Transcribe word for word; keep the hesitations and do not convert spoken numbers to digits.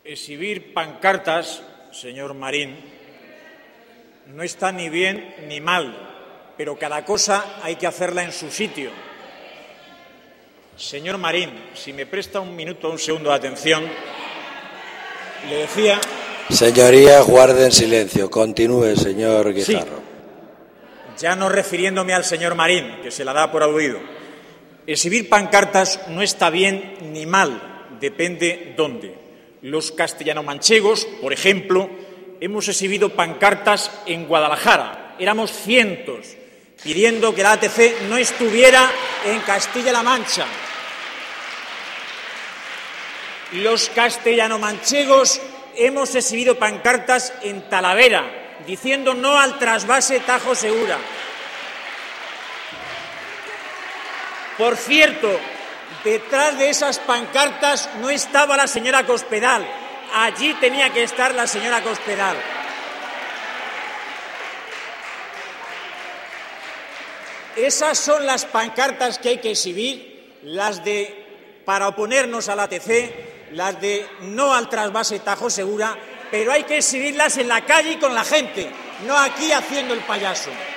Exhibir pancartas, señor Marín, no está ni bien ni mal, pero cada cosa hay que hacerla en su sitio. Señor Marín, si me presta un minuto, un segundo de atención, le decía... Señorías, guarden silencio. Continúe, señor Guijarro. Sí, ya no refiriéndome al señor Marín, que se la da por aludido. Exhibir pancartas no está bien ni mal, depende dónde. Los castellano-manchegos, por ejemplo, hemos exhibido pancartas en Guadalajara. Éramos cientos, pidiendo que la A T C no estuviera en Castilla-La Mancha. Los castellano-manchegos hemos exhibido pancartas en Talavera, diciendo no al trasvase Tajo Segura. Por cierto, detrás de esas pancartas no estaba la señora Cospedal. Allí tenía que estar la señora Cospedal. Esas son las pancartas que hay que exhibir, las de para oponernos a la A T C, las de no al trasvase Tajo Segura, pero hay que exhibirlas en la calle y con la gente, no aquí haciendo el payaso.